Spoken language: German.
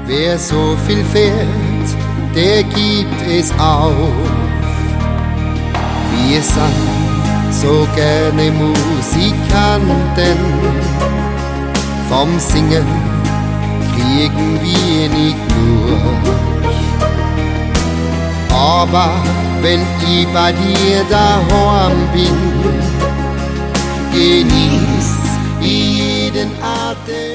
Wer so viel fährt, der gibt es auf. Wir sind so gerne Musikanten, vom Singen kriegen wir nicht durch. Aber wenn ich bei dir daheim bin, genieß jeden Atem.